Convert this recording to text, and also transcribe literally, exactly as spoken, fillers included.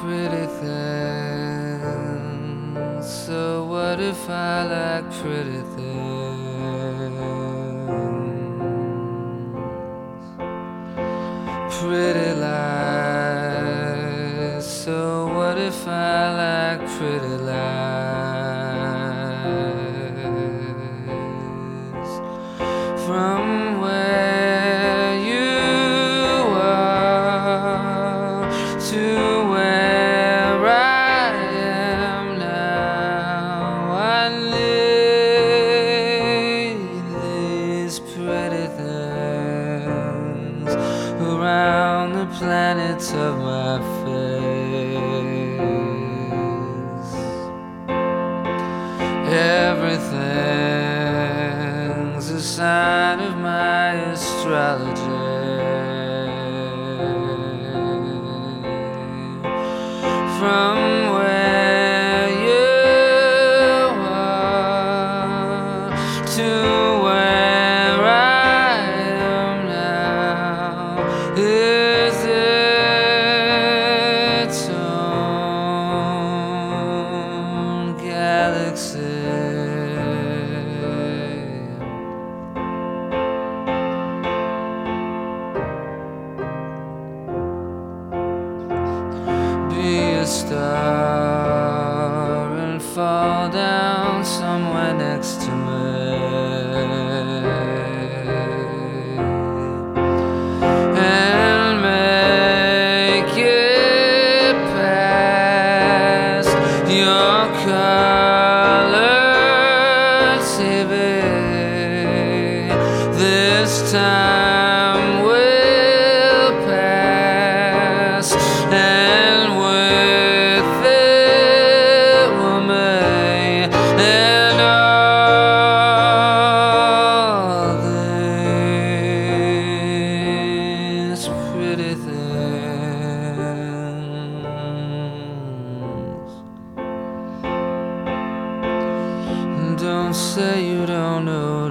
pretty things. So what if I like pretty things? Pretty lies. So what if I like pretty lies? From where you are to where I am now, I need these pretty things around the planets of my face. Everything's a sign of my astrology. From where you are to where I am now is its own galaxy. Be a star and fall down somewhere next to me, and make it past your color T V. This time will pass, and with it will me and all these pretty things. Don't say you don't know